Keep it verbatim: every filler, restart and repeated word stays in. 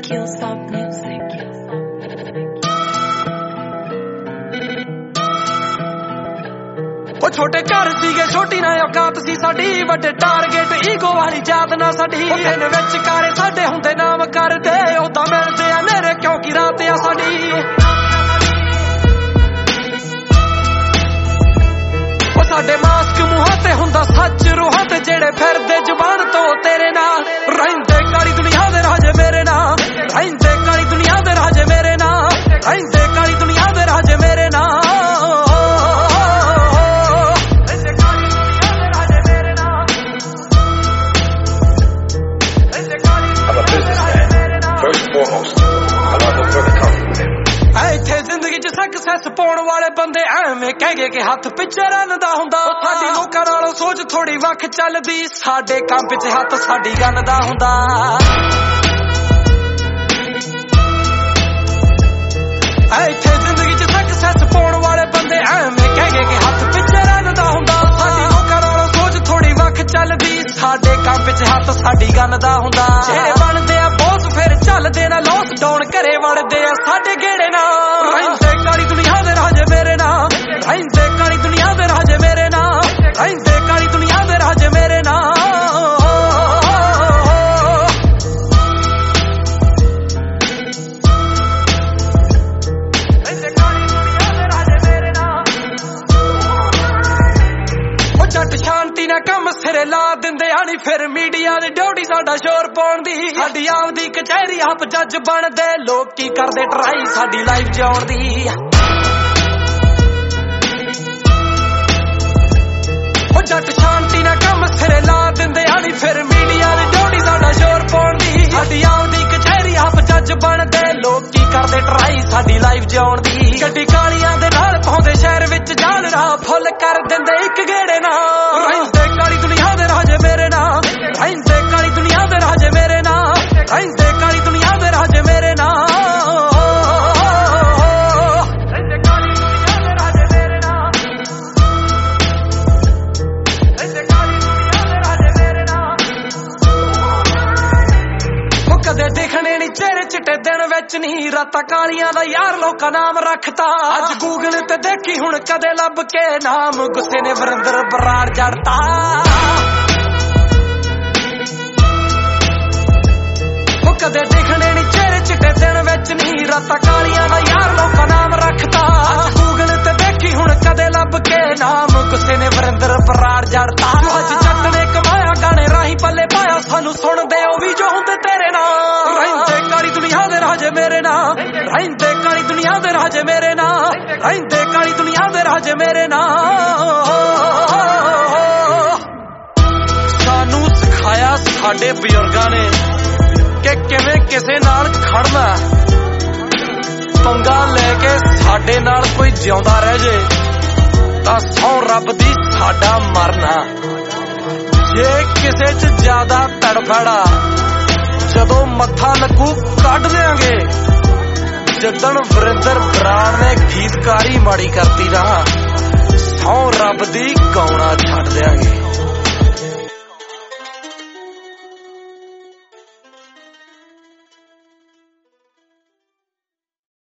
Killstop Music. ਉਹ ਛੋਟੇ ਘਰ ਸੀਗੇ ਛੋਟੀ ਨਾ ਔਕਾਤ ਸੀ ਸਾਡੀ ਵੱਡੇ ਟਾਰਗੇਟ ਈਗੋ ਵਾਲੀ ਜਾਤ ਨਾ ਸਾਡੀ ਦਿਨ ਵਿੱਚ ਕਾਰੇ ਸਾਡੇ ਹੁੰਦੇ ਨਾਮ ਕਰਦੇ ਉਦਾਂ ਮਿਲਦੇ ਆ ਮੇਰੇ ਕਿਉਂਕਿ ਰਾਤ ਆ ਸਾਡੀ ਉਹ ਸਾਡੇ ਮਾਸਕ ਮੂੰਹਾਂ ਤੇ ਹੁੰਦਾ ਸੱਚ ਰੂਹਾਂ ਤੇ ਜਿਹੜੇ ਫਿਰਦੇ ਜ਼ੁਬਾਨ ਤੋਂ ਤੇਰੇ ਨਾਲ ਰਹਿੰਦੇ ਕਾਲੀ ਦੁਨੀਆ ਦੇ ਰਾਜੇ ਮੇਰੇ ਨਾਲ ਰਹਿੰਦੇ ਕਾਲੀ ਦੁਨੀਆ ਦੇ ਰਾਜੇ ਮੇਰੇ ਨਾਲ ਰਹਿੰਦੇ ਕਾਲੀ ਦੁਨੀਆ ਦੇ ਰਾਜੇ ਮੇਰੇ ਨਾਲ ਇੱਥੇ ਜ਼ਿੰਦਗੀ ਚ ਸਕਸੈਸ ਪਾਉਣ ਵਾਲੇ ਬੰਦੇ ਐਵੇਂ ਕਹਿ ਗਏ ਕਿ ਹੱਥ ਪਿੱਛੇ ਰੰਨਦਾ ਹੁੰਦਾ ਸਾਡੀ ਲੋਕਾਂ ਨਾਲੋਂ ਸੋਚ ਥੋੜੀ ਵੱਖ ਚੱਲਦੀ ਸਾਡੇ ਕੰਮ ਪਿੱਛੇ ਹੱਥ ਸਾਡੀ ਗੰਨ ਦਾ ਹੁੰਦਾ ਇੱਥੇ ਜ਼ਿੰਦਗੀ ਚ ਸਕਸੈਸ ਪਾਉਣ ਵਾਲੇ ਬੰਦੇ ਐਵੇਂ ਕਹਿ ਗਏ ਕਿ ਹੱਥ ਪਿੱਛੇ ਰੰਨਦਾ ਹੁੰਦਾ ਸਾਡੀ ਲੋਕਾਂ ਨਾਲੋਂ ਸੋਚ ਥੋੜੀ ਵੱਖ ਚੱਲਦੀ ਸਾਡੇ ਕੰਮ ਪਿੱਛੇ ਹੱਥ ਸਾਡੀ ਗੰਨ ਦਾ ਹੁੰਦਾ ਜਿਹੜੇ ਬਣਦੇ ਆ ਬੌਸ ਫਿਰ ਚੱਲਦੇ ਨਾ ਲੋਸ ਡਾਊਨ ਘਰੇ ਵੜਦੇ ਆ ਸਾਡੇ ਗੇੜੇ ਨਾਲ ਰਹਿੰਦੇ ਕਾਲੀ ਦੁਨੀਆ ਦੇ ਰਾਜੇ ਮੇਰੇ ਨਾਲ ਰਹਿੰਦੇ ਕਾਲੀ ਦੁਨੀਆ ਦੇ ਰਾਜੇ ਮੇਰੇ ਨਾਲ ਰਹਿੰਦੇ ਕਾਲੀ ਦੁਨੀਆ ਦੇ ਰਾਜੇ ਮੇਰੇ ਨਾਲ ਜੱਟ ਸ਼ਾਂਤੀ ਨਾਲ ਕੰਮ ਸਿਰੇ ਲਾ ਦਿੰਦੇ ਆ ਨੀ ਫਿਰ ਮੀਡੀਆ ਦੀ ਡਿਊਟੀ ਸਾਡਾ ਸ਼ੋਰ ਪਾਉਣ ਦੀ ਸਾਡੀ ਆਪਦੀ ਕਚਹਿਰੀ ਆਪ ਜੱਜ ਬਣਦੇ ਲੋਕ ਕੀ ਕਰਦੇ ਟਰਾਈ ਸਾਡੀ ਲਾਈਫ ਜਿਉਣ ਦੀ ਉਹ ਜੱਟ ਸ਼ਾਂਤੀ ਨਾਲ ਕੰਮ ਸਿਰੇ ਲਾ ਦਿੰਦੇ ਆ ਨੀ ਫਿਰ ਮੀਡੀਆ ਦੀ ਡਿਊਟੀ ਸਾਡਾ ਸ਼ੋਰ ਪਾਉਣ ਦੀ ਸਾਡੀ ਆਪਦੀ ਕਚਹਿਰੀ ਆਪ ਜੱਜ ਬਣਦੇ ਲੋਕ ਕੀ ਕਰਦੇ ਟਰਾਈ ਸਾਡੀ ਲਾਈਫ ਜਿਉਣ ਦੀ ਗੱਡੀ ਕਾਲੀਆਂ ਦੇ ਨਾਲ ਪਾਉਂਦੇ ਸ਼ਹਿਰ ਵਿੱਚ ਜਾਲ ਰਾਹ ਫੁੱਲ ਕਰ ਦਿੰਦੇ ਇੱਕ ਗੇੜੇ ਨਾਲ ਰਹਿੰਦੇ ਕਾਲੀ ਦੁਨੀਆ ਦੇ ਰਾਜੇ ਮੇਰੇ ਨਾਲ ਰਹਿੰਦੇ ਕਾਲੀ ਦੁਨੀਆ ਦੇ ਰਾਜੇ ਮੇਰੇ ਨਾਲ ਰਹਿੰਦੇ ਕਾਲੀ ਦੁਨੀਆ ਦੇ ਰਾਜੇ ਮੇਰੇ ਨਾਲ ਰਹਿੰਦੇ ਕਾਲੀ ਦੁਨੀਆ ਦੇ ਰਾਜੇ ਮੇਰੇ ਨਾਲ ਰਹਿੰਦੇ ਕਾਲੀ ਦੁਨੀਆ ਦੇ ਰਾਜੇ ਮੇਰੇ ਨਾਲ ਉਹ ਕਦੇ ਦੇਖਣੇ ਨੀ ਚਿਹਰੇ ਚਿੱਟੇ ਦਿਨ ਵਿੱਚ ਨੀ ਰਾਤਾਂ ਕਾਲੀਆਂ ਦਾ ਯਾਰ ਲੋਕਾਂ ਨਾਮ ਰੱਖਤਾ ਅੱਜ ਗੂਗਲ ਤੇ ਦੇਖੀ ਹੁਣ ਕਦੇ ਲੱਭ ਕੇ ਨਾਮ ਗੁੱਸੇ ਨੇ ਵਰਿੰਦਰ ਬਰਾੜ ਜੜਤਾ ਉਹ ਕਦੇ ਦੇਖਣੇ ਨੀ ਚਿਹਰੇ ਚਿੱਟੇ ਦਿਨ ਵਿੱਚ ਨੀ ਰਾਤਾਂ ਕਾਲੀਆਂ ਦਾ ਯਾਰ ਲੋਕਾਂ ਨਾਮ ਰੱਖਤਾ ਅੱਜ ਗੂਗਲ ਤੇ ਦੇਖੀ ਹੁਣ ਕਦੇ ਲੱਭ ਕੇ ਨਾਮ ਗੁੱਸੇ ਨੇ ਵਰਿੰਦਰ ਬਰਾੜ ਜੜਤਾ ਅੱਜ ਜੱਟ ਨੇ ਕਮਾਇਆ ਗਾਣੇ ਰਾਹੀਂ ਪੱਲੇ ਪਾਇਆ ਸਾਨੂੰ ਸੁਣਦੇ ਉਹ ਵੀ ਜੋ ਹੁੰਦੇ ਤੇਰੇ ਨਾਲ ਰਹਿੰਦੇ ਕਾਲੀ ਦੁਨੀਆ ਦੇ ਰਾਜੇ ਮੇਰੇ ਨਾਲ ਰਹਿੰਦੇ ਕਾਲੀ ਦੁਨੀਆ ਦੇ ਰਾਜੇ ਮੇਰੇ ਨਾਲ ਰਹਿੰਦੇ ਕਾਲੀ ਦੁਨੀਆ ਦੇ ਰਾਜੇ ਮੇਰੇ ਨਾਲ ਸਾਨੂੰ ਸਿਖਾਇਆ ਸਾਡੇ ਬਜ਼ੁਰਗਾਂ ਨੇ ਕਿ ਕਿਵੇਂ ਕਿਸੇ ਨਾਲ ਖੜਨਾ ਪੰਗਾ ਲੈ ਕੇ ਸਾਡੇ ਨਾਲ ਕੋਈ ਜਿਉਂਦਾ ਰਹਿ ਜੇ ਤਾਂ ਸਹੁੰ ਰੱਬ ਦੀ ਸਾਡਾ ਮਰਨਾ ਜੇ ਕਿਸੇ ਚ ਜ਼ਿਆਦਾ ਤੜਫੜਾ ਜਦੋਂ ਮੱਥਾ ਲੱਗੂ ਕੱਢ ਦਿਆਂਗੇ ਜਦਣ ਵਰਿੰਦਰ ਬਰਾੜ ਨੇ ਗੀਤਕਾਰੀ ਮਾੜੀ ਕਰਤੀ ਨਾ ਸਹੁੰ ਰੱਬ ਦੀ ਗਾਉਣਾ ਛੱਡ ਦਿਆਂਗੇ।